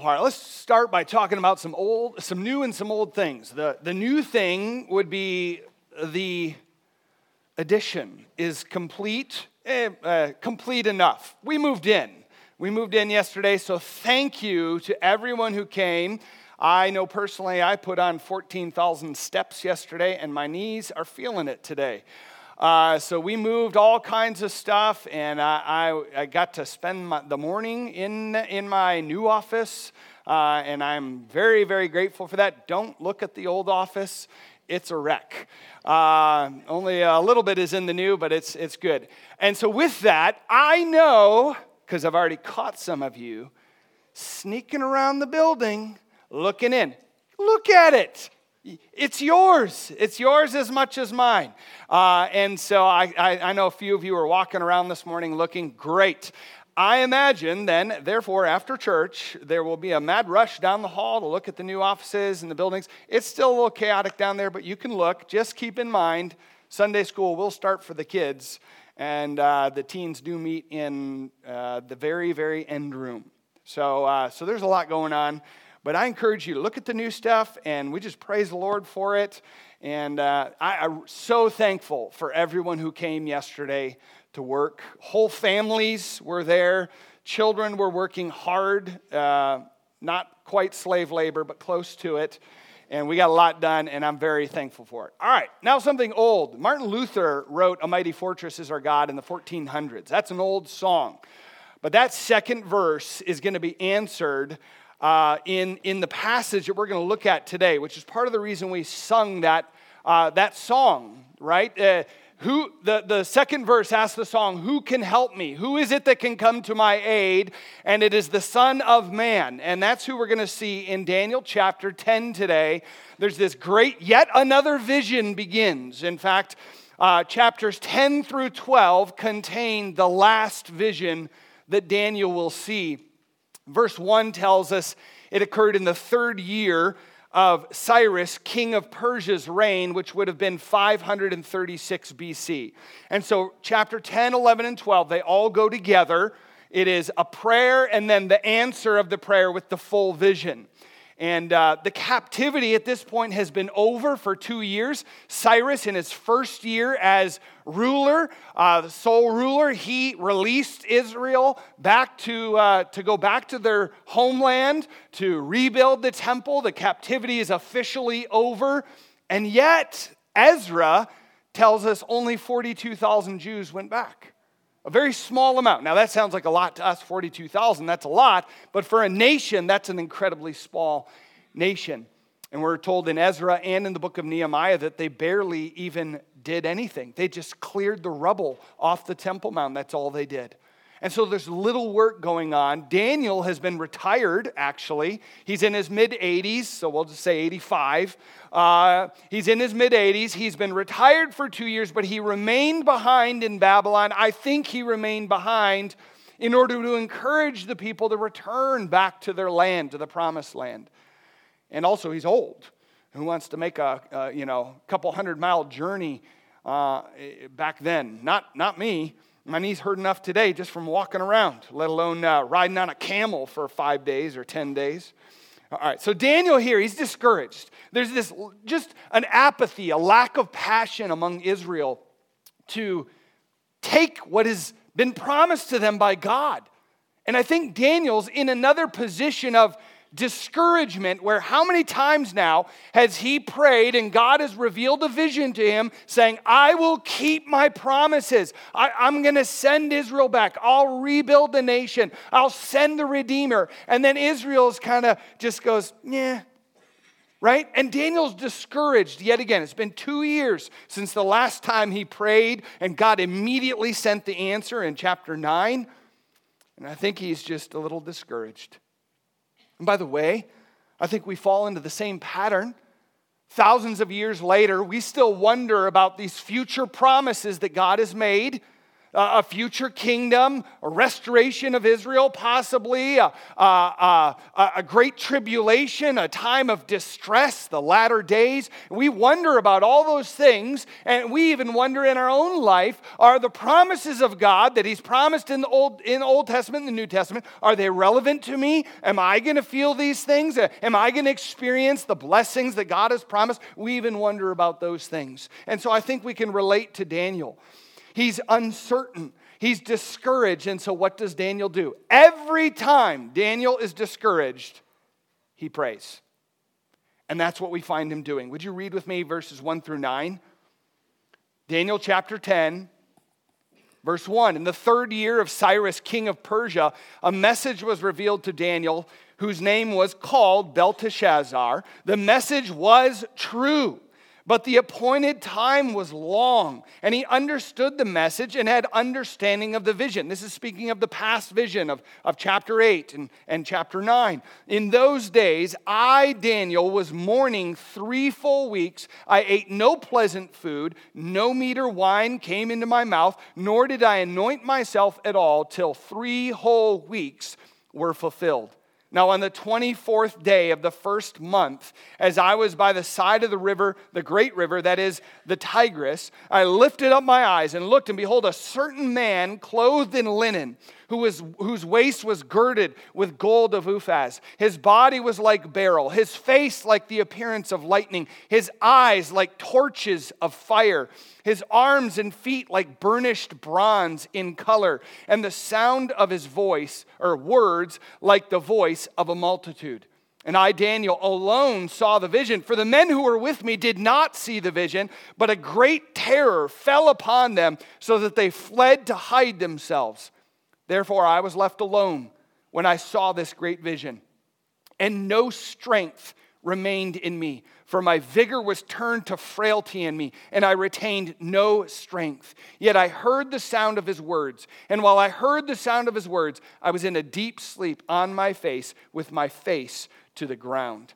All right, let's start by talking about some new and some old things. The new thing would be the addition is complete enough. We moved in. We moved in yesterday, so thank you to everyone who came. I know personally I put on 14,000 steps yesterday, and my knees are feeling it today. So we moved all kinds of stuff, and I got to spend the morning in my new office, and I'm very, very grateful for that. Don't look at the old office. It's a wreck. Only a little bit is in the new, but it's good. And so with that, I know, because I've already caught some of you, sneaking around the building, looking in. Look at it. It's yours. It's yours as much as mine. And so I know a few of you are walking around this morning looking great. I imagine then, therefore, after church, there will be a mad rush down the hall to look at the new offices and the buildings. It's still a little chaotic down there, but you can look. Just keep in mind, Sunday school will start for the kids, and the teens do meet in the very, very end room. So there's a lot going on. But I encourage you to look at the new stuff, and we just praise the Lord for it. And I'm so thankful for everyone who came yesterday to work. Whole families were there. Children were working hard, not quite slave labor, but close to it. And we got a lot done, and I'm very thankful for it. All right, now something old. Martin Luther wrote A Mighty Fortress is Our God in the 1400s. That's an old song. But that second verse is going to be answered in the passage that we're going to look at today, which is part of the reason we sung that song, right? The second verse asks the song, who can help me? Who is it that can come to my aid? And it is the Son of Man. And that's who we're going to see in Daniel chapter 10 today. There's this great, yet another vision begins. In fact, chapters 10 through 12 contain the last vision that Daniel will see. Verse 1 tells us it occurred in the third year of Cyrus, king of Persia's reign, which would have been 536 BC. And so chapter 10, 11, and 12, they all go together. It is a prayer and then the answer of the prayer with the full vision. And the captivity at this point has been over for 2 years. Cyrus, in his first year as ruler, the sole ruler, he released Israel back to go back to their homeland, to rebuild the temple. The captivity is officially over. And yet, Ezra tells us only 42,000 Jews went back. A very small amount. Now that sounds like a lot to us, 42,000, that's a lot. But for a nation, that's an incredibly small nation. And we're told in Ezra and in the book of Nehemiah that they barely even did anything. They just cleared the rubble off the Temple Mount. That's all they did. And so there's little work going on. Daniel has been retired, actually. He's in his mid-80s, so we'll just say 85. He's in his mid-80s. He's been retired for 2 years, but he remained behind in Babylon. I think he remained behind in order to encourage the people to return back to their land, to the promised land. And also, he's old. Who wants to make a couple 100-mile journey back then? Not me. My knees hurt enough today just from walking around, let alone riding on a camel for 5 days or 10 days. All right, so Daniel here, he's discouraged. There's this just an apathy, a lack of passion among Israel to take what has been promised to them by God. And I think Daniel's in another position of discouragement, where how many times now has he prayed and God has revealed a vision to him saying, I will keep my promises. I'm going to send Israel back. I'll rebuild the nation. I'll send the Redeemer. And then Israel's kind of just goes, yeah, right? And Daniel's discouraged yet again. It's been 2 years since the last time he prayed, and God immediately sent the answer in chapter 9. And I think he's just a little discouraged. And by the way, I think we fall into the same pattern. Thousands of years later, we still wonder about these future promises that God has made. a future kingdom, a restoration of Israel, possibly a great tribulation, a time of distress, the latter days. We wonder about all those things, and we even wonder in our own life, are the promises of God that He's promised in the Old Testament and the New Testament, are they relevant to me? Am I going to feel these things? Am I going to experience the blessings that God has promised? We even wonder about those things. And so I think we can relate to Daniel. He's uncertain. He's discouraged. And so what does Daniel do? Every time Daniel is discouraged, he prays. And that's what we find him doing. Would you read with me verses 1 through 9? Daniel chapter 10, verse 1. In the 3rd year of Cyrus, king of Persia, a message was revealed to Daniel, whose name was called Belteshazzar. The message was true, but the appointed time was long, and he understood the message and had understanding of the vision. This is speaking of the past vision of chapter 8 and chapter 9. In those days, I, Daniel, was mourning 3 full weeks. I ate no pleasant food, no meat or wine came into my mouth, nor did I anoint myself at all till 3 whole weeks were fulfilled. Now on the 24th day of the 1st month, as I was by the side of the river, the great river, that is the Tigris, I lifted up my eyes and looked, and behold, a certain man clothed in linen, whose waist was girded with gold of Uphaz. His body was like beryl, his face like the appearance of lightning, his eyes like torches of fire, his arms and feet like burnished bronze in color, and the sound of his voice, or words, like the voice of a multitude. And I, Daniel, alone saw the vision, for the men who were with me did not see the vision, but a great terror fell upon them, so that they fled to hide themselves. Therefore I was left alone when I saw this great vision, and no strength remained in me, for my vigor was turned to frailty in me, and I retained no strength. Yet I heard the sound of his words, and while I heard the sound of his words, I was in a deep sleep on my face, with my face to the ground.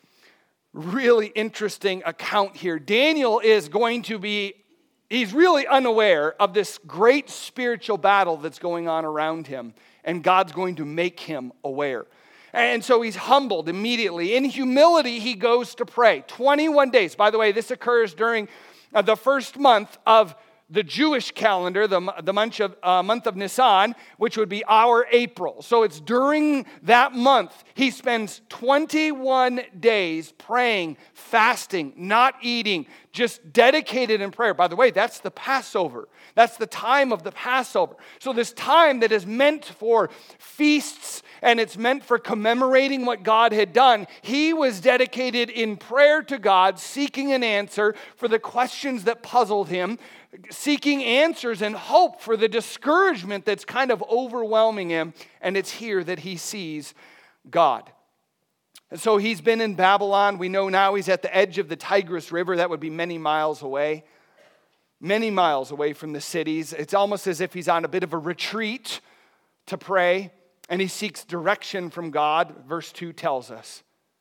Really interesting account here. Daniel is going to be He's really unaware of this great spiritual battle that's going on around him, and God's going to make him aware. And so he's humbled immediately. In humility, he goes to pray. 21 days. By the way, this occurs during the 1st month of the Jewish calendar, the month of Nisan, which would be our April. So it's during that month he spends 21 days praying, fasting, not eating, just dedicated in prayer. By the way, that's the Passover. That's the time of the Passover. So this time that is meant for feasts and it's meant for commemorating what God had done, he was dedicated in prayer to God, seeking an answer for the questions that puzzled him, seeking answers and hope for the discouragement that's kind of overwhelming him. And it's here that he sees God. And so he's been in Babylon. We know now he's at the edge of the Tigris River. That would be many miles away from the cities. It's almost as if he's on a bit of a retreat to pray, and he seeks direction from God. Verse 2 tells us.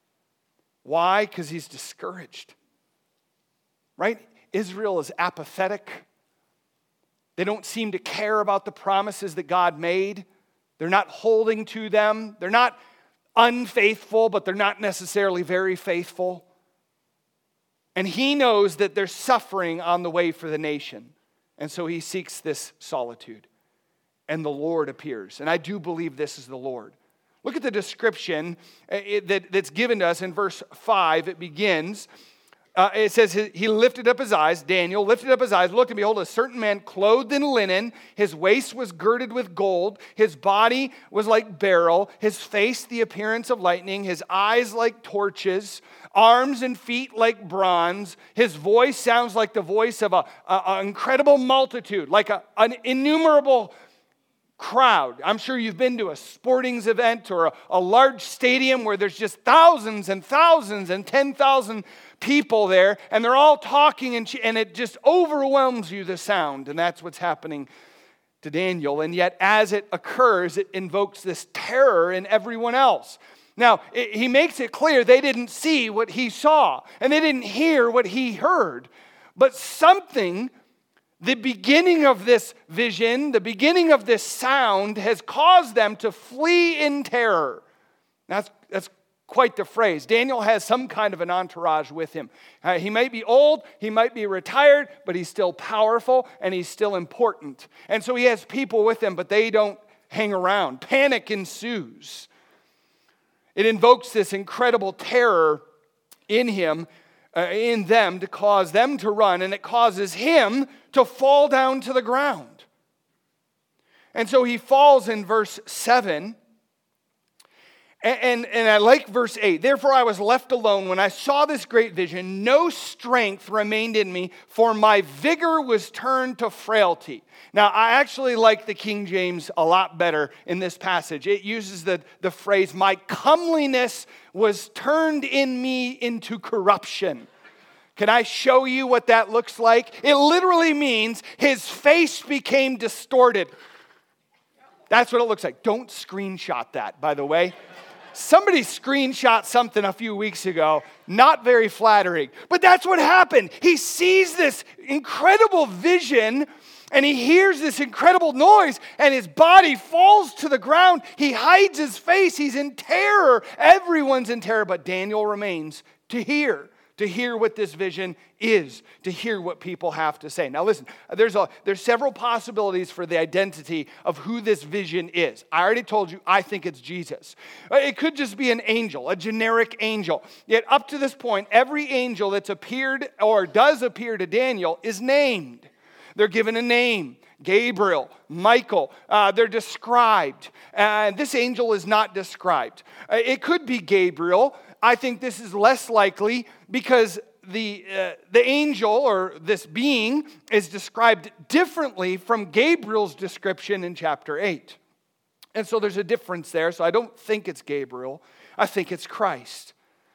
Why? Because he's discouraged. Right? Israel is apathetic. They don't seem to care about the promises that God made. They're not holding to them. They're not unfaithful, but they're not necessarily very faithful. And he knows that there's suffering on the way for the nation. And so he seeks this solitude. And the Lord appears. And I do believe this is the Lord. Look at the description that's given to us in verse 5. It begins, it says, he lifted up his eyes, Daniel lifted up his eyes, looked, and behold, a certain man clothed in linen, his waist was girded with gold, his body was like beryl, his face the appearance of lightning, his eyes like torches, arms and feet like bronze, his voice sounds like the voice of an incredible multitude, like an innumerable crowd. I'm sure you've been to a sporting event or a large stadium where there's just thousands and thousands and 10,000 people there, and they're all talking, and it just overwhelms you, the sound. And that's what's happening to Daniel. And yet, as it occurs, it invokes this terror in everyone else. Now, he makes it clear they didn't see what he saw, and they didn't hear what he heard. But something the beginning of this vision, the beginning of this sound has caused them to flee in terror. That's quite the phrase. Daniel has some kind of an entourage with him. He might be old, he might be retired, but he's still powerful and he's still important. And so he has people with him, but they don't hang around. Panic ensues. It invokes this incredible terror in them to cause them to run, and it causes him to fall down to the ground. And so he falls in verse 7. And I like verse 8. Therefore I was left alone when I saw this great vision. No strength remained in me, for my vigor was turned to frailty. Now, I actually like the King James a lot better in this passage. It uses the phrase, my comeliness was turned in me into corruption. Can I show you what that looks like? It literally means his face became distorted. That's what it looks like. Don't screenshot that, by the way. Somebody screenshot something a few weeks ago, not very flattering. But that's what happened. He sees this incredible vision, and he hears this incredible noise, and his body falls to the ground. He hides his face. He's in terror. Everyone's in terror, but Daniel remains to hear what this vision is, to hear what people have to say. Now listen, there's several possibilities for the identity of who this vision is. I already told you, I think it's Jesus. It could just be an angel, a generic angel. Yet up to this point, every angel that's appeared or does appear to Daniel is named. They're given a name. Gabriel, Michael, they're described. This angel is not described. It could be Gabriel. I think this is less likely because the angel or this being is described differently from Gabriel's description in chapter 8. And so there's a difference there. So I don't think it's Gabriel. I think it's Christ.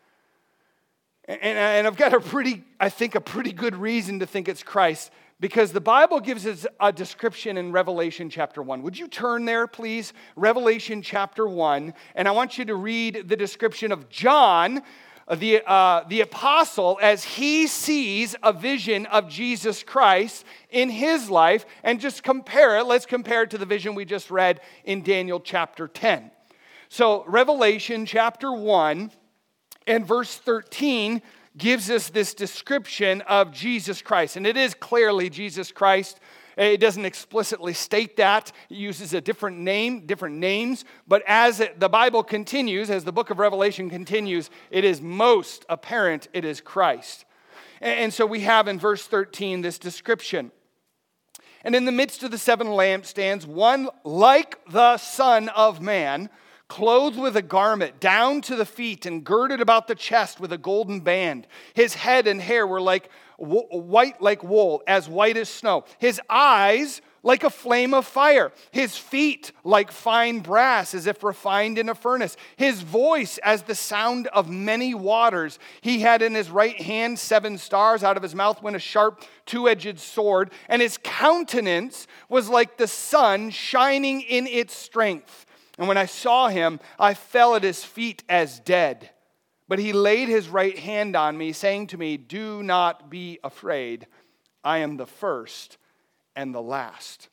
And I've got a pretty good reason to think it's Christ, because the Bible gives us a description in Revelation chapter 1. Would you turn there, please? Revelation chapter 1. And I want you to read the description of John, the apostle, as he sees a vision of Jesus Christ in his life. And just compare it. Let's compare it to the vision we just read in Daniel chapter 10. So Revelation chapter 1 and verse 13 gives us this description of Jesus Christ. And it is clearly Jesus Christ. It doesn't explicitly state that. It uses a different names. But as the Bible continues, as the book of Revelation continues, it is most apparent it is Christ. And so we have in verse 13 this description. And in the midst of the 7 lampstands, one like the Son of Man, clothed with a garment down to the feet and girded about the chest with a golden band. His head and hair were like white like wool, as white as snow. His eyes like a flame of fire. His feet like fine brass, as if refined in a furnace. His voice as the sound of many waters. He had in his right hand 7 stars. Out of his mouth went a sharp 2-edged sword. And his countenance was like the sun shining in its strength. And when I saw him, I fell at his feet as dead. But he laid his right hand on me, saying to me, do not be afraid. I am the first and the last.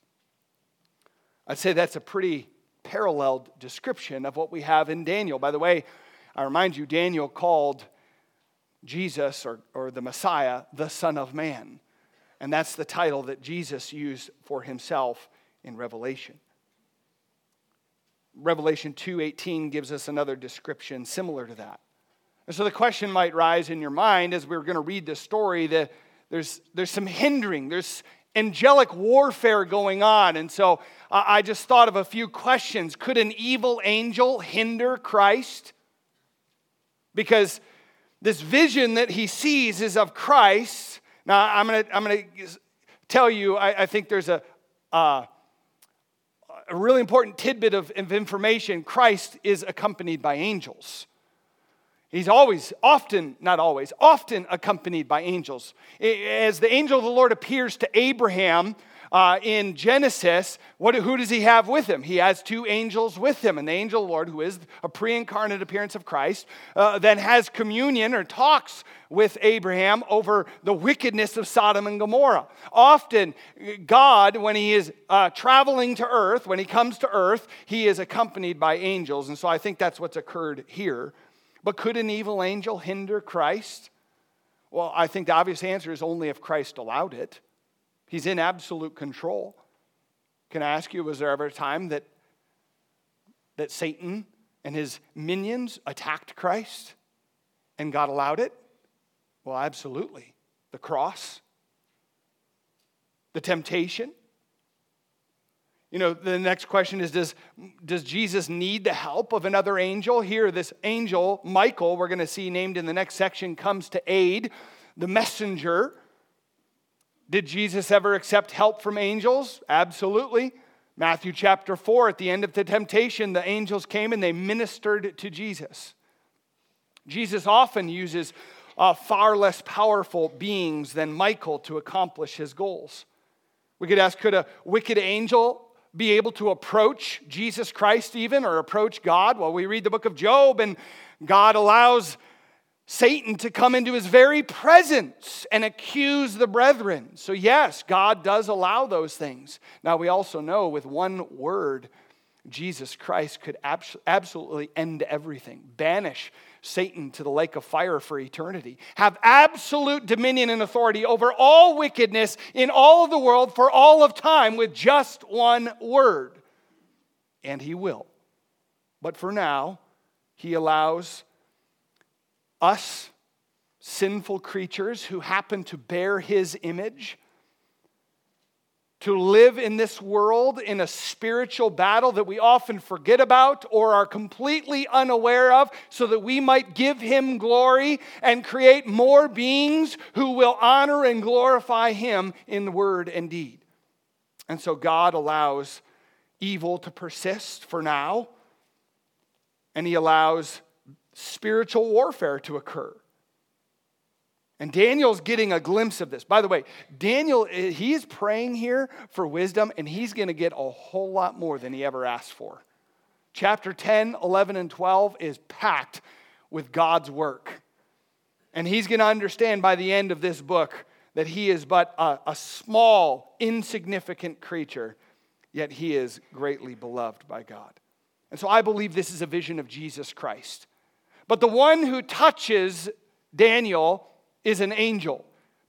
I'd say that's a pretty paralleled description of what we have in Daniel. By the way, I remind you, Daniel called Jesus or the Messiah the Son of Man. And that's the title that Jesus used for himself in Revelation. Revelation 2:18 gives us another description similar to that. And so the question might rise in your mind as we're going to read this story that there's some hindering, there's angelic warfare going on. And so I just thought of a few questions. Could an evil angel hinder Christ? Because this vision that he sees is of Christ. Now I'm going to tell you, I think there's a really important tidbit of information. Christ is accompanied by angels. He's often accompanied by angels. As the angel of the Lord appears to Abraham In Genesis, who does he have with him? He has two angels with him. And the angel of the Lord, who is a pre-incarnate appearance of Christ, then has communion or talks with Abraham over the wickedness of Sodom and Gomorrah. Often, God, when he is traveling to earth, when he comes to earth, he is accompanied by angels. And so I think that's what's occurred here. But could an evil angel hinder Christ? Well, I think the obvious answer is only if Christ allowed it. He's in absolute control. Can I ask you, was there ever a time that Satan and his minions attacked Christ and God allowed it? Well, absolutely. The cross, the temptation. You know, the next question is, does Jesus need the help of another angel? Here, this angel, Michael, we're going to see named in the next section, comes to aid the messenger. Did Jesus ever accept help from angels? Absolutely. Matthew chapter 4, at the end of the temptation, the angels came and they ministered to Jesus. Jesus often uses far less powerful beings than Michael to accomplish his goals. We could ask, could a wicked angel be able to approach Jesus Christ even, or approach God? Well, we read the book of Job, and God allows Satan to come into his very presence and accuse the brethren. So yes, God does allow those things. Now we also know with one word, Jesus Christ could absolutely end everything. Banish Satan to the lake of fire for eternity. Have absolute dominion and authority over all wickedness in all of the world for all of time with just one word. And he will. But for now, he allows us, sinful creatures who happen to bear his image, to live in this world in a spiritual battle that we often forget about or are completely unaware of, so that we might give him glory and create more beings who will honor and glorify him in word and deed. And so God allows evil to persist for now, and he allows spiritual warfare to occur. And Daniel's getting a glimpse of this. By the way, Daniel, he's praying here for wisdom, and he's going to get a whole lot more than he ever asked for. Chapter 10, 11, and 12 is packed with God's work. And he's going to understand by the end of this book that he is but a small, insignificant creature, yet he is greatly beloved by God. And so I believe this is a vision of Jesus Christ. But the one who touches Daniel is an angel.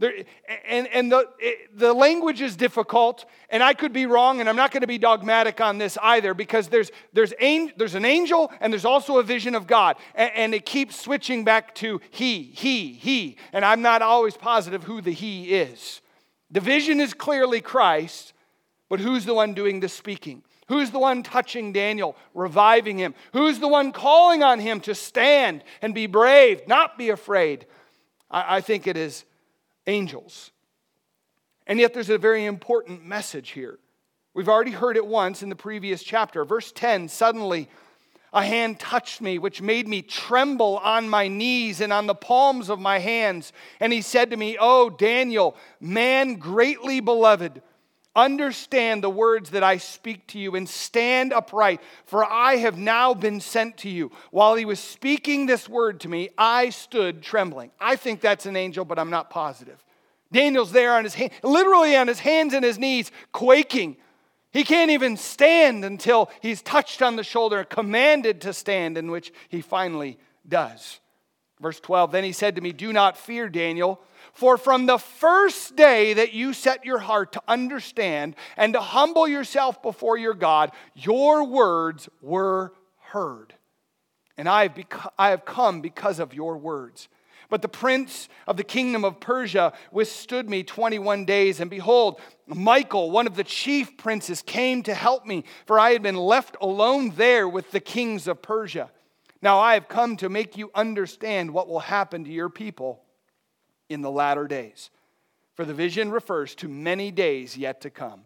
And the language is difficult, and I could be wrong, and I'm not going to be dogmatic on this either, because there's an angel, and there's also a vision of God. And it keeps switching back to he. And I'm not always positive who the he is. The vision is clearly Christ, but who's the one doing the speaking? Who's the one touching Daniel, reviving him? Who's the one calling on him to stand and be brave, not be afraid? I think it is angels. And yet there's a very important message here. We've already heard it once in the previous chapter. Verse 10, suddenly a hand touched me, which made me tremble on my knees and on the palms of my hands. And he said to me, "Oh, Daniel, man greatly beloved, understand the words that I speak to you and stand upright, for I have now been sent to you." While he was speaking this word to me, I stood trembling. I think that's an angel, but I'm not positive. Daniel's there on his literally on his hands and his knees, quaking. He can't even stand until he's touched on the shoulder, commanded to stand, in which he finally does. Verse 12, then he said to me, "Do not fear, Daniel, for from the first day that you set your heart to understand and to humble yourself before your God, your words were heard. And I have come because of your words. But the prince of the kingdom of Persia withstood me 21 days. And behold, Michael, one of the chief princes, came to help me, for I had been left alone there with the kings of Persia. Now I have come to make you understand what will happen to your people in the latter days. For the vision refers to many days yet to come."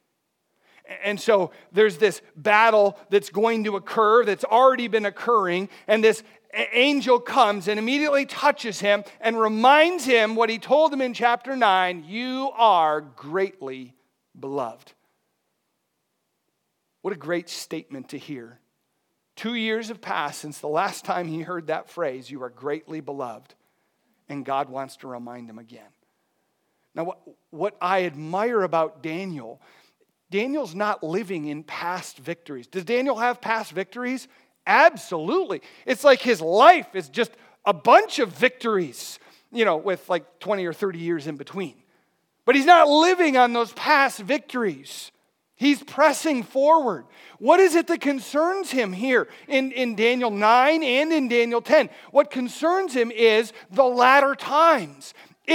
And so there's this battle that's going to occur, that's already been occurring, and this angel comes and immediately touches him and reminds him what he told him in chapter 9, "You are greatly beloved. What a great statement to hear. 2 years have passed since the last time he heard that phrase, you are greatly beloved. And God wants to remind him again. Now, what I admire about Daniel's not living in past victories. Does Daniel have past victories? Absolutely. It's like his life is just a bunch of victories, with like 20 or 30 years in between. But he's not living on those past victories. He's pressing forward. What is it that concerns him here in Daniel 9 and in Daniel 10? What concerns him is the latter times.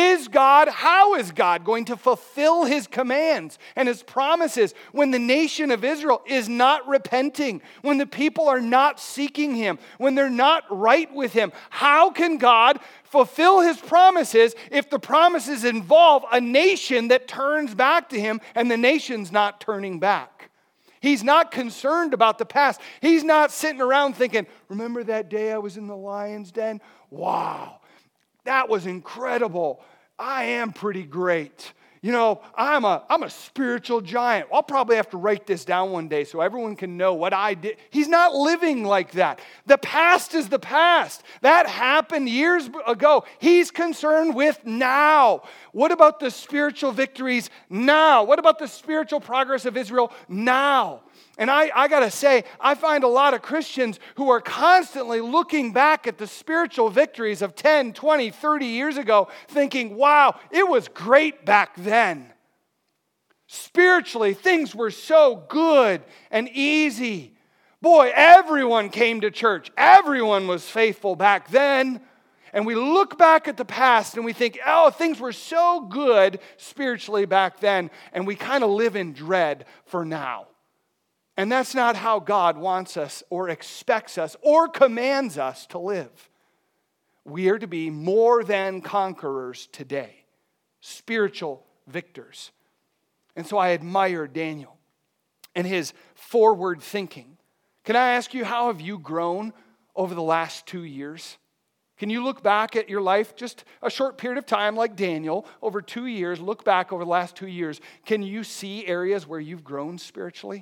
How is God going to fulfill his commands and his promises when the nation of Israel is not repenting, when the people are not seeking him, when they're not right with him? How can God fulfill his promises if the promises involve a nation that turns back to him and the nation's not turning back? He's not concerned about the past. He's not sitting around thinking, remember that day I was in the lion's den? Wow. That was incredible. I am pretty great. I'm a spiritual giant. I'll probably have to write this down one day so everyone can know what I did. He's not living like that. The past is the past. That happened years ago. He's concerned with now. What about the spiritual victories now? What about the spiritual progress of Israel now? And I got to say, I find a lot of Christians who are constantly looking back at the spiritual victories of 10, 20, 30 years ago, thinking, wow, it was great back then. Spiritually, things were so good and easy. Boy, everyone came to church. Everyone was faithful back then. And we look back at the past and we think, oh, things were so good spiritually back then. And we kind of live in dread for now. And that's not how God wants us or expects us or commands us to live. We are to be more than conquerors today, spiritual victors. And so I admire Daniel and his forward thinking. Can I ask you, how have you grown over the last 2 years? Can you look back at your life, just a short period of time like Daniel, over 2 years, look back over the last 2 years. Can you see areas where you've grown spiritually?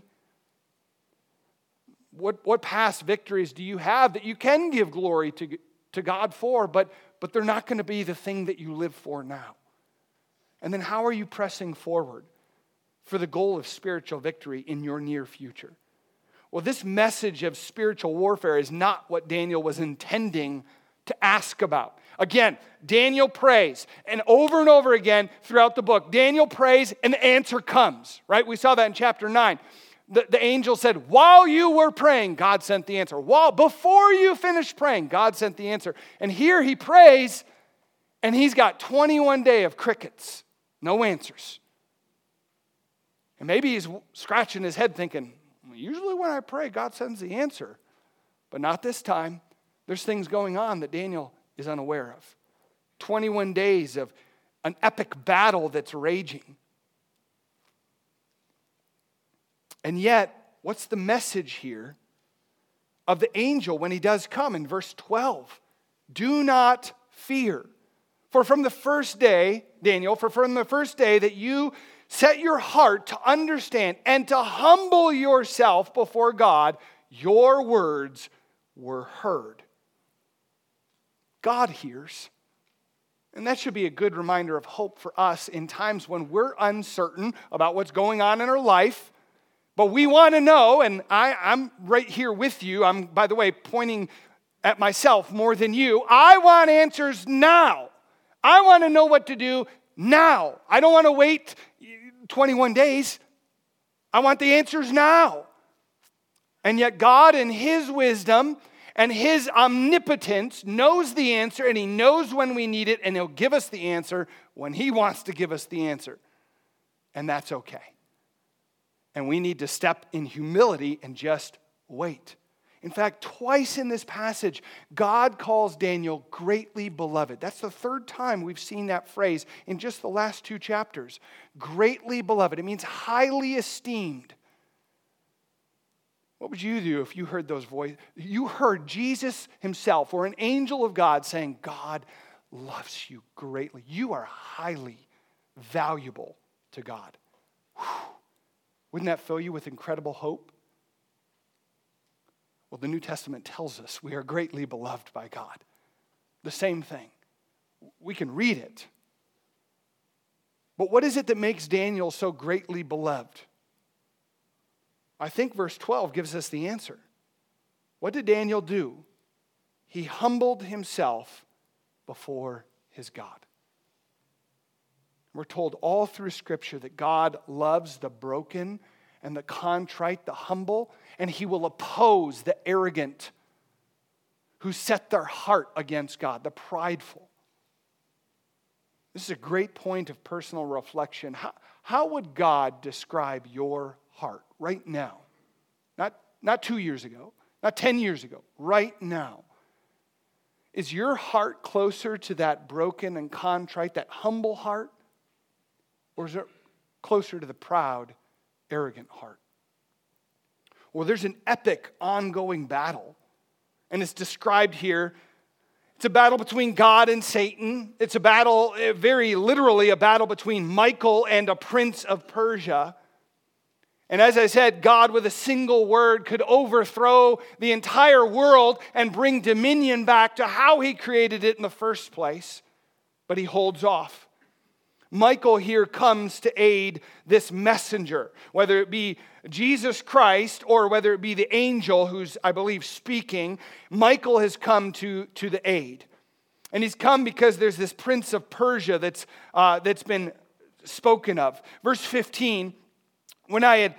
What past victories do you have that you can give glory to God for, but they're not going to be the thing that you live for now? And then how are you pressing forward for the goal of spiritual victory in your near future? Well, this message of spiritual warfare is not what Daniel was intending to ask about. Again, Daniel prays, and over again throughout the book, Daniel prays and the answer comes, right? We saw that in chapter 9. The angel said, while you were praying, God sent the answer. Before you finished praying, God sent the answer. And here he prays, and he's got 21 days of crickets. No answers. And maybe he's scratching his head thinking, usually when I pray, God sends the answer. But not this time. There's things going on that Daniel is unaware of. 21 days of an epic battle that's raging. And yet, what's the message here of the angel when he does come in verse 12? Do not fear. For from the first day, Daniel, from the first day that you set your heart to understand and to humble yourself before God, your words were heard. God hears. And that should be a good reminder of hope for us in times when we're uncertain about what's going on in our life. But we want to know, and I'm right here with you. I'm, by the way, pointing at myself more than you. I want answers now. I want to know what to do now. I don't want to wait 21 days. I want the answers now. And yet God in his wisdom and his omnipotence knows the answer, and he knows when we need it, and he'll give us the answer when he wants to give us the answer. And that's okay. And we need to step in humility and just wait. In fact, twice in this passage, God calls Daniel greatly beloved. That's the third time we've seen that phrase in just the last 2 chapters. Greatly beloved. It means highly esteemed. What would you do if you heard those voices? You heard Jesus himself or an angel of God saying, God loves you greatly. You are highly valuable to God. Wouldn't that fill you with incredible hope? Well, the New Testament tells us we are greatly beloved by God. The same thing. We can read it. But what is it that makes Daniel so greatly beloved? I think verse 12 gives us the answer. What did Daniel do? He humbled himself before his God. We're told all through Scripture that God loves the broken and the contrite, the humble, and He will oppose the arrogant who set their heart against God, the prideful. This is a great point of personal reflection. How would God describe your heart right now? Not 2 years ago, not 10 years ago, right now. Is your heart closer to that broken and contrite, that humble heart? Or is it closer to the proud, arrogant heart? Well, there's an epic ongoing battle. And it's described here. It's a battle between God and Satan. It's a battle, very literally, a battle between Michael and a prince of Persia. And as I said, God with a single word could overthrow the entire world and bring dominion back to how He created it in the first place. But He holds off. Michael here comes to aid this messenger, whether it be Jesus Christ or whether it be the angel who's, I believe, speaking. Michael has come to the aid. And he's come because there's this prince of Persia that's been spoken of. Verse 15, when I had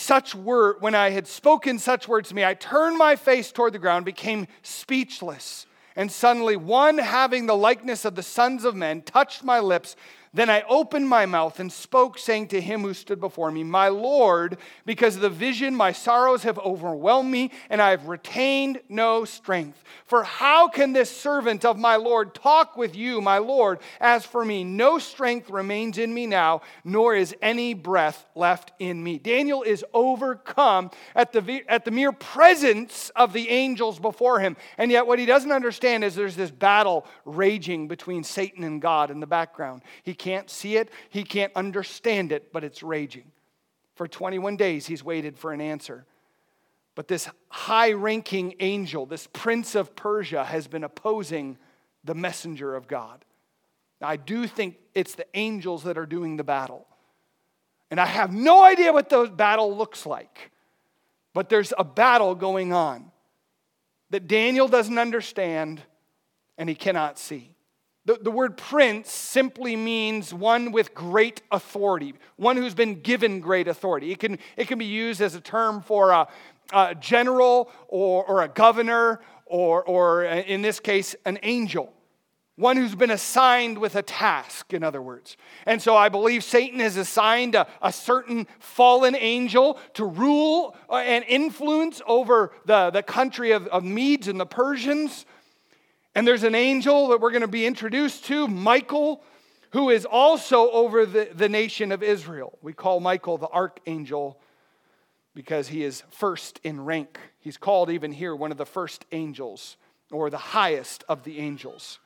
spoken such words to me, I turned my face toward the ground, became speechless. And suddenly one having the likeness of the sons of men touched my lips. Then I opened my mouth and spoke, saying to him who stood before me, My Lord, because of the vision, my sorrows have overwhelmed me, and I have retained no strength. For how can this servant of my Lord talk with you, my Lord? As for me, no strength remains in me now, nor is any breath left in me. Daniel is overcome at the mere presence of the angels before him. And yet what he doesn't understand is there's this battle raging between Satan and God in the background. He can't see it, he can't understand it, but it's raging. For 21 days he's waited for an answer. But this high-ranking angel, this prince of Persia, has been opposing the messenger of God. Now, I do think it's the angels that are doing the battle. And I have no idea what the battle looks like. But there's a battle going on that Daniel doesn't understand and he cannot see. The word prince simply means one with great authority, one who's been given great authority. It can be used as a term for a general or a governor or in this case, an angel. One who's been assigned with a task, in other words. And so I believe Satan has assigned a certain fallen angel to rule and influence over the country of Medes and the Persians. And there's an angel that we're going to be introduced to, Michael, who is also over the nation of Israel. We call Michael the archangel because he is first in rank. He's called even here one of the first angels, or the highest of the angels.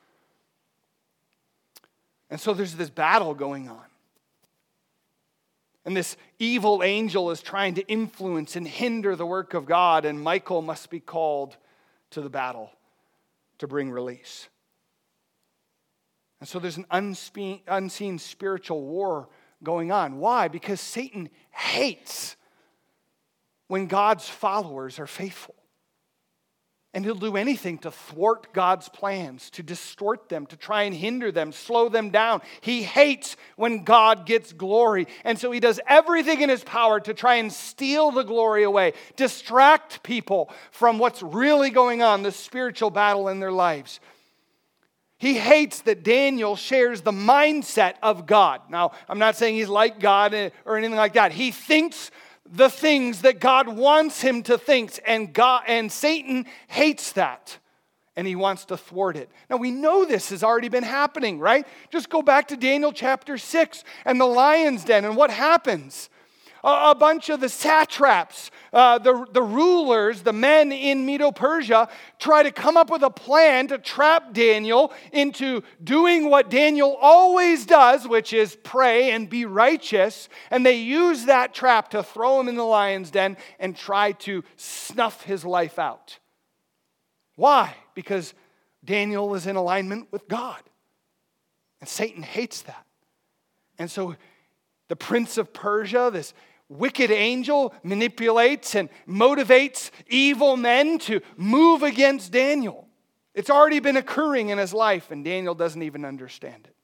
And so there's this battle going on. And this evil angel is trying to influence and hinder the work of God, and Michael must be called to the battle to bring release. And so there's an unseen spiritual war going on. Why? Because Satan hates when God's followers are faithful. And he'll do anything to thwart God's plans, to distort them, to try and hinder them, slow them down. He hates when God gets glory. And so he does everything in his power to try and steal the glory away, distract people from what's really going on, the spiritual battle in their lives. He hates that Daniel shares the mindset of God. Now, I'm not saying he's like God or anything like that. He thinks the things that God wants him to think, and Satan hates that, and he wants to thwart it. Now we know this has already been happening, right? Just go back to Daniel chapter 6 and the lion's den, and what happens? A bunch of the satraps, the rulers, the men in Medo-Persia, try to come up with a plan to trap Daniel into doing what Daniel always does, which is pray and be righteous. And they use that trap to throw him in the lion's den and try to snuff his life out. Why? Because Daniel is in alignment with God. And Satan hates that. And so the prince of Persia, this wicked angel, manipulates and motivates evil men to move against Daniel. It's already been occurring in his life, and Daniel doesn't even understand it.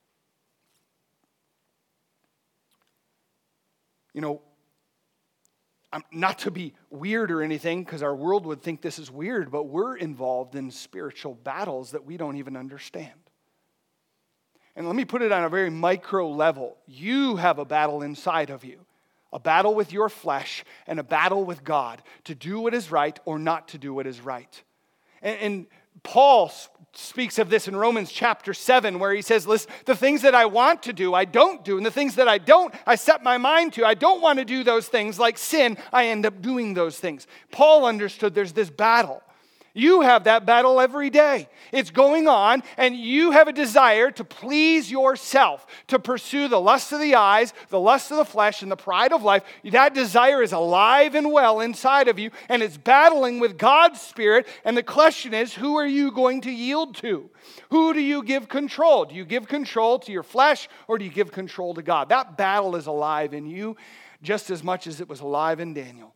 You know, not to be weird or anything, because our world would think this is weird, but we're involved in spiritual battles that we don't even understand. And let me put it on a very micro level. You have a battle inside of you. A battle with your flesh and a battle with God to do what is right or not to do what is right. And Paul speaks of this in Romans chapter 7, where he says, listen, the things that I want to do, I don't do. And the things that I don't, I set my mind to. I don't want to do those things. Like sin, I end up doing those things. Paul understood there's this battle. You have that battle every day. It's going on, and you have a desire to please yourself, to pursue the lust of the eyes, the lust of the flesh, and the pride of life. That desire is alive and well inside of you, and it's battling with God's Spirit. And the question is, who are you going to yield to? Who do you give control? Do you give control to your flesh, or do you give control to God? That battle is alive in you just as much as it was alive in Daniel.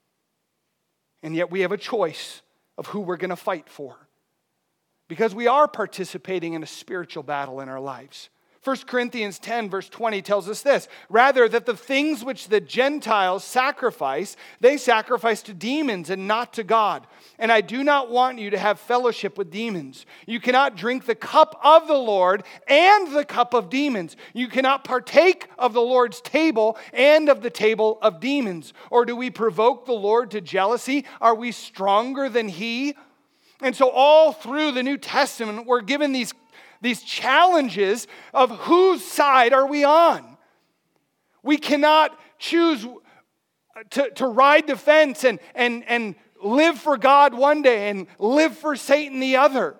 And yet we have a choice of who we're going to fight for, because we are participating in a spiritual battle in our lives. 1 Corinthians 10 verse 20 tells us this: rather, that the things which the Gentiles sacrifice, they sacrifice to demons and not to God. And I do not want you to have fellowship with demons. You cannot drink the cup of the Lord and the cup of demons. You cannot partake of the Lord's table and of the table of demons. Or do we provoke the Lord to jealousy? Are we stronger than He? And so all through the New Testament, we're given these challenges of whose side are we on. We cannot choose to ride the fence and live for God one day and live for Satan the other.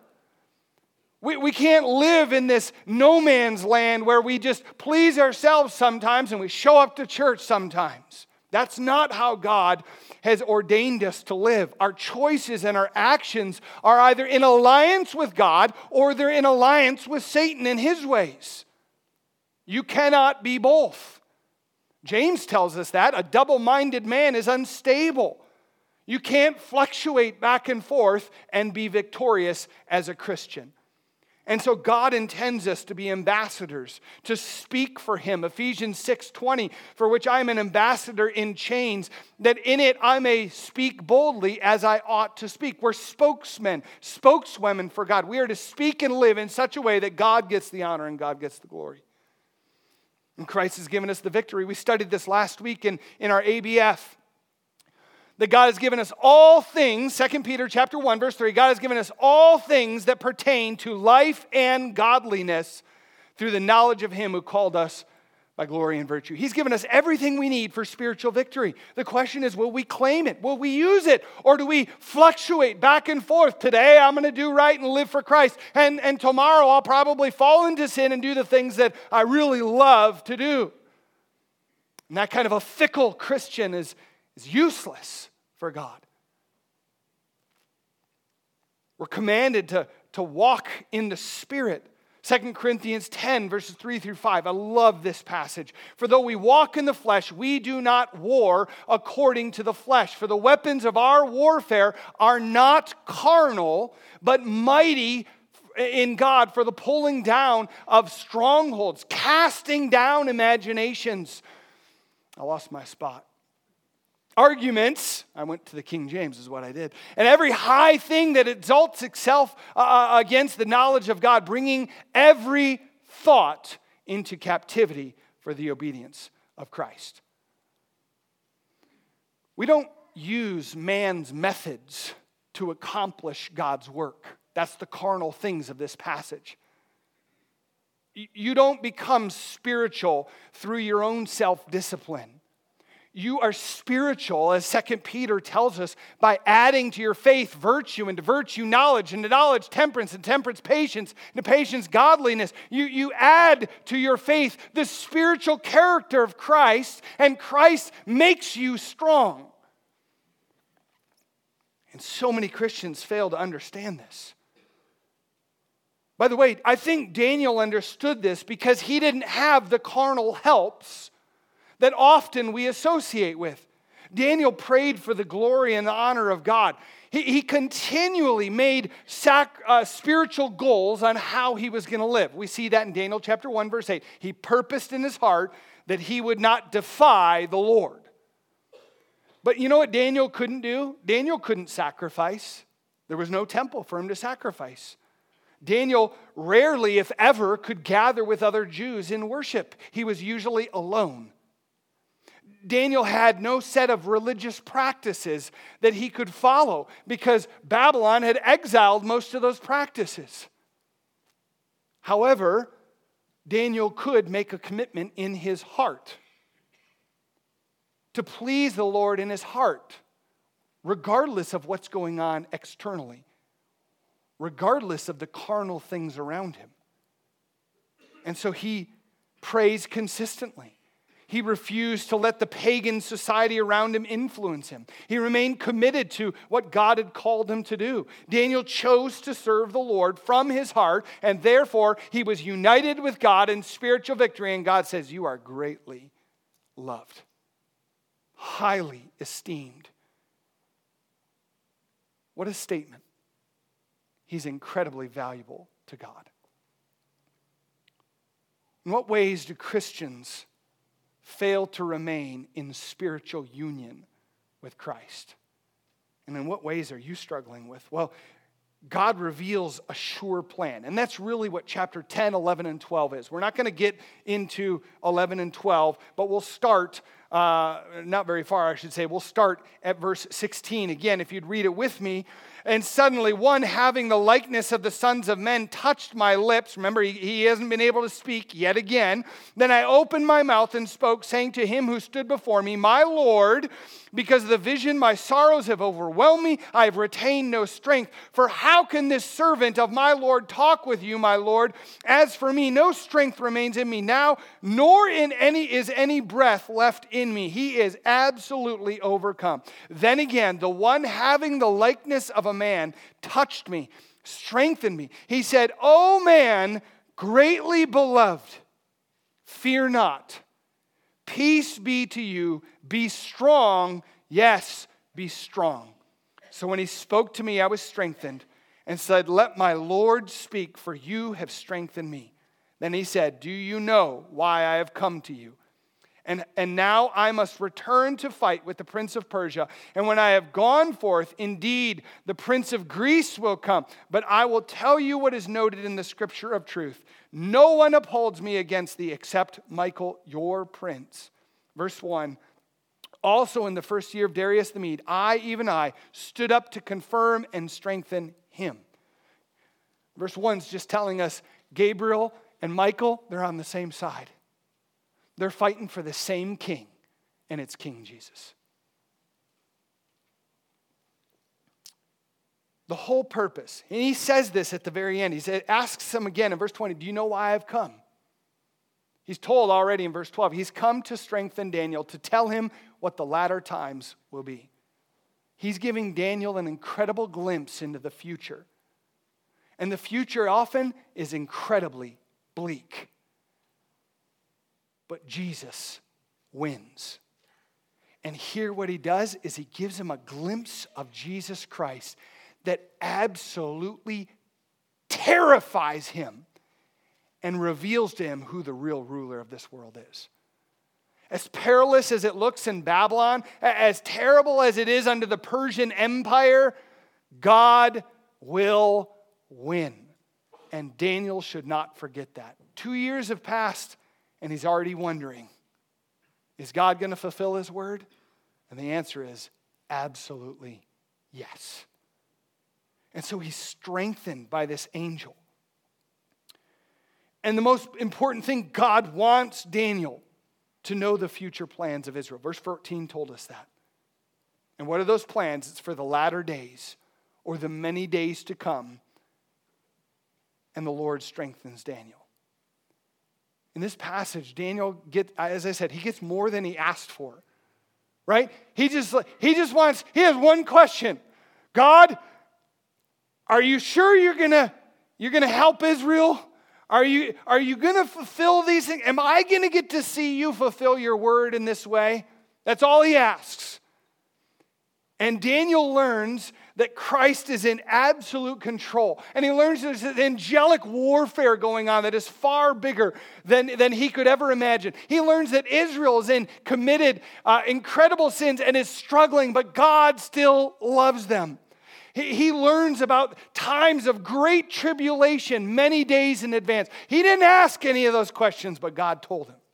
We can't live in this no man's land where we just please ourselves sometimes and we show up to church sometimes. That's not how God has ordained us to live. Our choices and our actions are either in alliance with God or they're in alliance with Satan and his ways. You cannot be both. James tells us that. A double-minded man is unstable. You can't fluctuate back and forth and be victorious as a Christian. And so God intends us to be ambassadors, to speak for Him. Ephesians 6:20, for which I am an ambassador in chains, that in it I may speak boldly as I ought to speak. We're spokesmen, spokeswomen for God. We are to speak and live in such a way that God gets the honor and God gets the glory. And Christ has given us the victory. We studied this last week in our ABF. That God has given us all things, 2 Peter chapter 1, verse 3, God has given us all things that pertain to life and godliness through the knowledge of Him who called us by glory and virtue. He's given us everything we need for spiritual victory. The question is, will we claim it? Will we use it? Or do we fluctuate back and forth? Today I'm going to do right and live for Christ. And tomorrow I'll probably fall into sin and do the things that I really love to do. And that kind of a fickle Christian is useless for God. We're commanded to walk in the Spirit. 2 Corinthians 10, verses 3 through 5. I love this passage. For though we walk in the flesh, we do not war according to the flesh. For the weapons of our warfare are not carnal, but mighty in God for the pulling down of strongholds, casting down imaginations. I lost my spot. Arguments, I went to the King James is what I did. And every high thing that exalts itself against the knowledge of God, bringing every thought into captivity for the obedience of Christ. We don't use man's methods to accomplish God's work. That's the carnal things of this passage. You don't become spiritual through your own self-discipline. you are spiritual, as 2 Peter tells us, by adding to your faith virtue, and to virtue knowledge, and to knowledge temperance, and temperance patience, and to patience godliness. You add to your faith the spiritual character of Christ, and Christ makes you strong. And so many Christians fail to understand this. By the way, I think Daniel understood this because he didn't have the carnal helps that often we associate with. Daniel prayed for the glory and the honor of God. He continually made spiritual goals on how he was going to live. We see that in Daniel chapter 1, verse 8. He purposed in his heart that he would not defy the Lord. But you know what Daniel couldn't do? Daniel couldn't sacrifice. There was no temple for him to sacrifice. Daniel rarely, if ever, could gather with other Jews in worship. He was usually alone. Daniel had no set of religious practices that he could follow because Babylon had exiled most of those practices. However, Daniel could make a commitment in his heart to please the Lord in his heart, regardless of what's going on externally, regardless of the carnal things around him. And so he prays consistently. He refused to let the pagan society around him influence him. He remained committed to what God had called him to do. Daniel chose to serve the Lord from his heart, and therefore he was united with God in spiritual victory. And God says, you are greatly loved, highly esteemed. What a statement. He's incredibly valuable to God. In what ways do Christians fail to remain in spiritual union with Christ? And in what ways are you struggling with? Well, God reveals a sure plan. And that's really what chapter 10, 11, and 12 is. We're not going to get into 11 and 12, but we'll start, not very far, I should say. We'll start at verse 16. Again, if you'd read it with me. And suddenly one having the likeness of the sons of men touched my lips. Remember, he hasn't been able to speak yet again. Then I opened my mouth and spoke, saying to him who stood before me, my Lord, because of the vision my sorrows have overwhelmed me, I have retained no strength. For how can this servant of my Lord talk with you, my Lord? As for me, no strength remains in me now, nor is any breath left in me. He is absolutely overcome. Then again, the one having the likeness of a man touched me, strengthened me. He said, O man, greatly beloved, fear not. Peace be to you. Be strong. Yes, be strong. So when he spoke to me, I was strengthened and said, let my Lord speak, for you have strengthened me. Then he said, do you know why I have come to you? And now I must return to fight with the prince of Persia. And when I have gone forth, indeed, the prince of Greece will come. But I will tell you what is noted in the scripture of truth. No one upholds me against thee except Michael, your prince. Verse 1. Also in the first year of Darius the Mede, even I, stood up to confirm and strengthen him. Verse 1 is just telling us Gabriel and Michael, they're on the same side. They're fighting for the same king, and it's King Jesus. The whole purpose, and he says this at the very end. He asks them again in verse 20, do you know why I've come? He's told already in verse 12, he's come to strengthen Daniel, to tell him what the latter times will be. He's giving Daniel an incredible glimpse into the future. And the future often is incredibly bleak. But Jesus wins. And here what he does is he gives him a glimpse of Jesus Christ that absolutely terrifies him and reveals to him who the real ruler of this world is. As perilous as it looks in Babylon, as terrible as it is under the Persian Empire, God will win. And Daniel should not forget that. 2 years have passed, and he's already wondering, is God going to fulfill his word? And the answer is absolutely yes. And so he's strengthened by this angel. And the most important thing, God wants Daniel to know the future plans of Israel. Verse 14 told us that. And what are those plans? It's for the latter days or the many days to come. And the Lord strengthens Daniel. In this passage, Daniel as I said, he gets more than he asked for. Right? He has one question. God, are you sure you're gonna help Israel? Are you gonna fulfill these things? Am I gonna get to see you fulfill your word in this way? That's all he asks. And Daniel learns that Christ is in absolute control. And he learns there's an angelic warfare going on that is far bigger than he could ever imagine. He learns that Israel is committed incredible sins and is struggling, but God still loves them. He learns about times of great tribulation many days in advance. He didn't ask any of those questions, but God told him.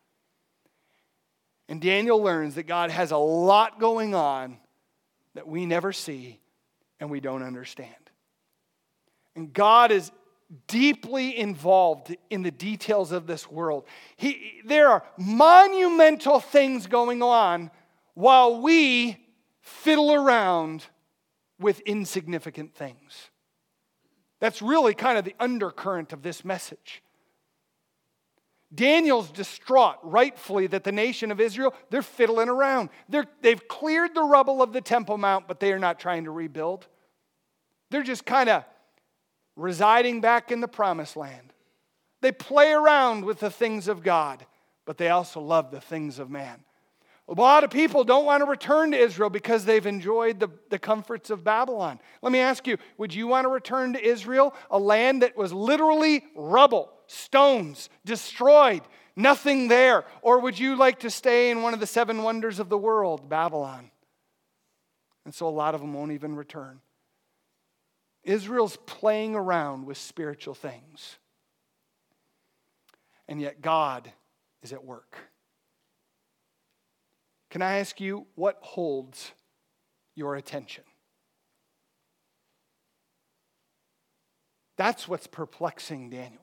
And Daniel learns that God has a lot going on that we never see and we don't understand. And God is deeply involved in the details of this world. There are monumental things going on while we fiddle around with insignificant things. That's really kind of the undercurrent of this message. Daniel's distraught, rightfully, that the nation of Israel, they're fiddling around. They've cleared the rubble of the Temple Mount, but they are not trying to rebuild. They're just kind of residing back in the promised land. They play around with the things of God, but they also love the things of man. A lot of people don't want to return to Israel because they've enjoyed the comforts of Babylon. Let me ask you, would you want to return to Israel, a land that was literally rubble, stones, destroyed, nothing there? Or would you like to stay in one of the 7 wonders of the world, Babylon? And so a lot of them won't even return. Israel's playing around with spiritual things. And yet God is at work. Can I ask you, what holds your attention? That's what's perplexing Daniel.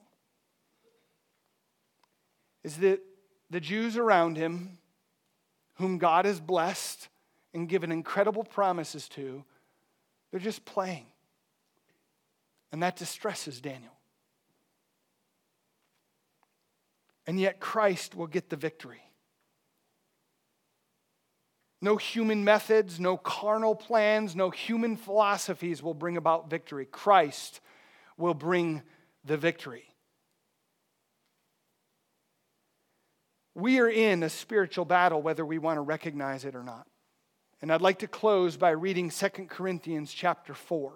Is that the Jews around him, whom God has blessed and given incredible promises to, they're just playing. And that distresses Daniel. And yet Christ will get the victory. No human methods, no carnal plans, no human philosophies will bring about victory. Christ will bring the victory. We are in a spiritual battle, whether we want to recognize it or not. And I'd like to close by reading 2 Corinthians chapter 4.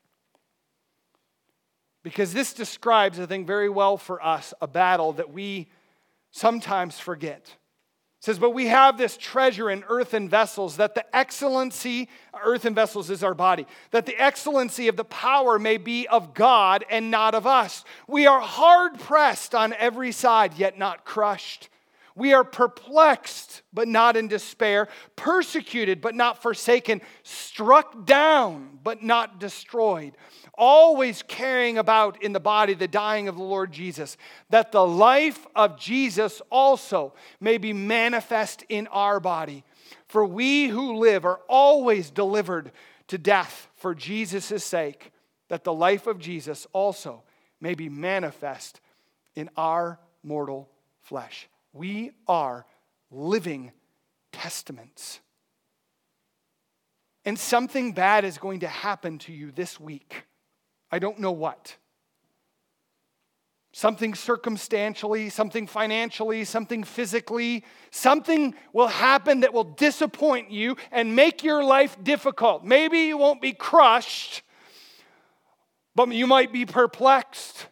Because this describes, I think, very well for us a battle that we sometimes forget. It says, but we have this treasure in earthen vessels, that the excellency, earthen vessels is our body, that the excellency of the power may be of God and not of us. We are hard pressed on every side, yet not crushed. We are perplexed, but not in despair, persecuted, but not forsaken, struck down, but not destroyed, always carrying about in the body the dying of the Lord Jesus, that the life of Jesus also may be manifest in our body. For we who live are always delivered to death for Jesus' sake, that the life of Jesus also may be manifest in our mortal flesh. We are living testaments. And something bad is going to happen to you this week. I don't know what. Something circumstantially, something financially, something physically. Something will happen that will disappoint you and make your life difficult. Maybe you won't be crushed, but you might be perplexed.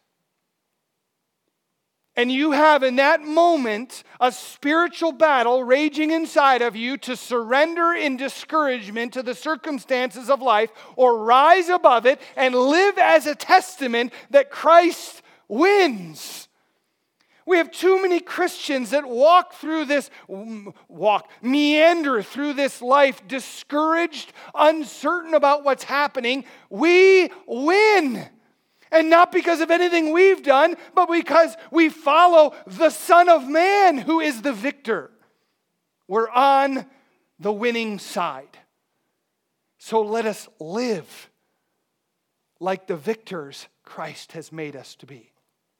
And you have in that moment a spiritual battle raging inside of you to surrender in discouragement to the circumstances of life or rise above it and live as a testament that Christ wins. We have too many Christians that meander through this life discouraged, uncertain about what's happening. We win. And not because of anything we've done, but because we follow the Son of Man who is the victor. We're on the winning side. So let us live like the victors Christ has made us to be.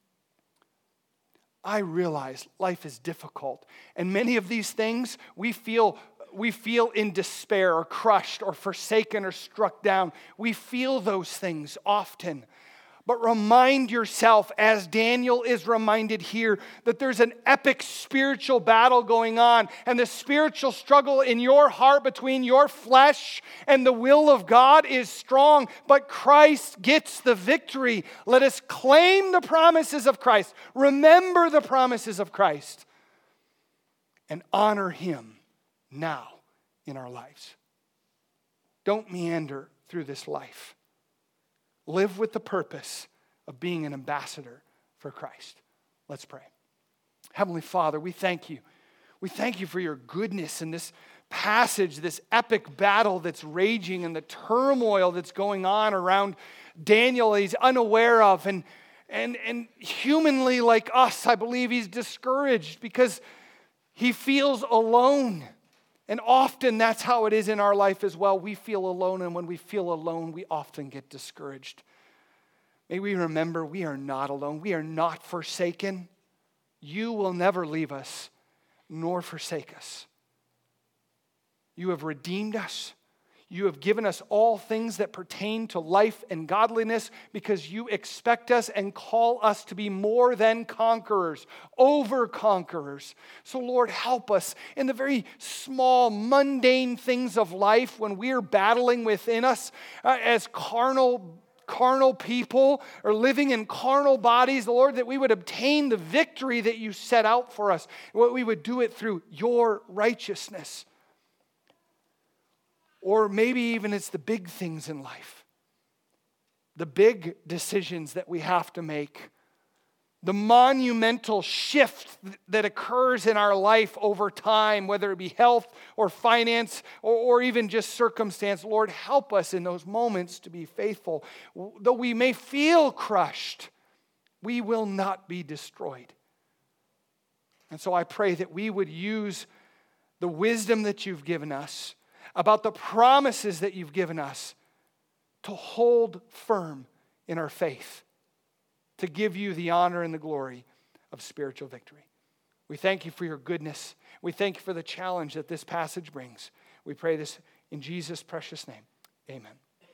I realize life is difficult. And many of these things we feel in despair or crushed or forsaken or struck down. We feel those things often. But remind yourself, as Daniel is reminded here, that there's an epic spiritual battle going on. And the spiritual struggle in your heart between your flesh and the will of God is strong. But Christ gets the victory. Let us claim the promises of Christ. Remember the promises of Christ. And honor Him now in our lives. Don't meander through this life. Live with the purpose of being an ambassador for Christ. Let's pray. Heavenly Father, we thank you. We thank you for your goodness in this passage, this epic battle that's raging and the turmoil that's going on around Daniel he's unaware of. And humanly like us, I believe he's discouraged because he feels alone. And often that's how it is in our life as well. We feel alone, and when we feel alone, we often get discouraged. May we remember we are not alone. We are not forsaken. You will never leave us nor forsake us. You have redeemed us. You have given us all things that pertain to life and godliness because you expect us and call us to be more than conquerors, over conquerors. So Lord, help us in the very small, mundane things of life when we are battling within us as carnal people or living in carnal bodies, Lord, that we would obtain the victory that you set out for us. We would do it through your righteousness. Or maybe even it's the big things in life. The big decisions that we have to make. The monumental shift that occurs in our life over time, whether it be health or finance or even just circumstance. Lord, help us in those moments to be faithful. Though we may feel crushed, we will not be destroyed. And so I pray that we would use the wisdom that you've given us about the promises that you've given us to hold firm in our faith, to give you the honor and the glory of spiritual victory. We thank you for your goodness. We thank you for the challenge that this passage brings. We pray this in Jesus' precious name. Amen.